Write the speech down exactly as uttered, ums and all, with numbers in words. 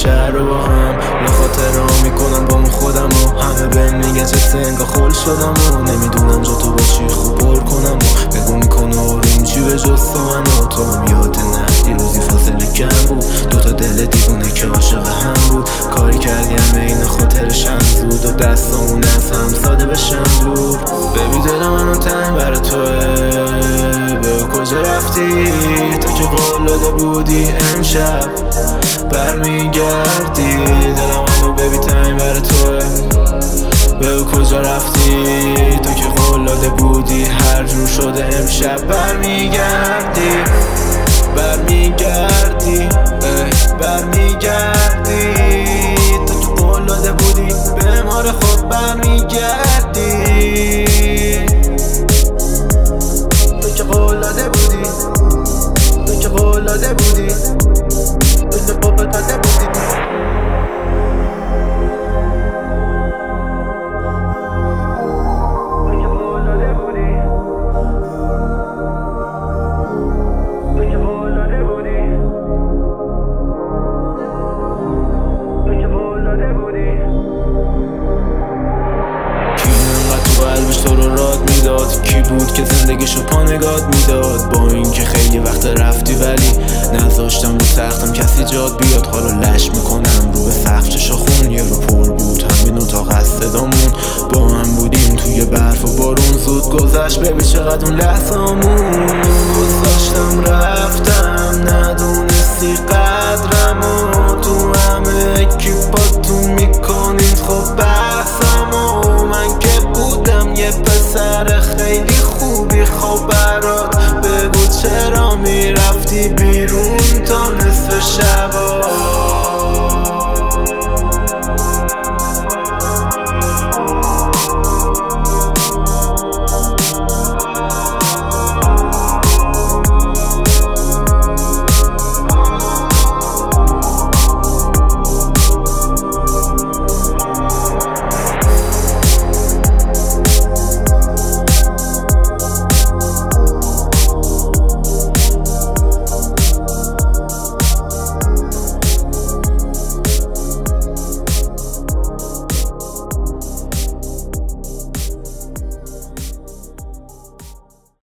شهر رو با هم لخاطر ها میکنم با خودم و همه بهم میگن چه سنگا خل شدم و نمیدونم جا تو با چی خوب پر کنم و بگو میکنه آروم چی به جز تو من و تو هم یاد نه یه روزی فاصله کم بود دوتا دل دیوونه که عاشق هم بود کاری کردیم این خاطرش هم زود و دستامون از هم ساده بشن دور ببی دل منو تنگ برای توه به کجا رفتی تو که قول داده بودی امشب برمیگردی دلم منو ببی تنگ برای توه به کجا رفتی تو که قول داده بودی هر جور شده امشب برمیگردی برمیگردی برمیگردی تو که قول داده بودی به مار خود برمیگردی تو که قول داده بودی تو که قول داده بودی تو که قول داده بودی تو رو راد میداد کی بود که زندگیشو پا نگات میداد با اینکه خیلی وقت رفتی ولی نذاشتم رو تختم کسی جاد بیاد حالا لش میکنم رو به سقف چشا خون یه رو پر بود همین اتاق از صدامون با هم بودیم توی برف و بارون زود گذشت ببین چقدر اون لحظامون گذاشتم رفتم ندونستی قدرم و تو همه اکیپاتون میکنید خب بحثم و من که بودم یه پسر خیلی خوبی خب برات بگو چرا میرفتی بیرون تا نصف شبا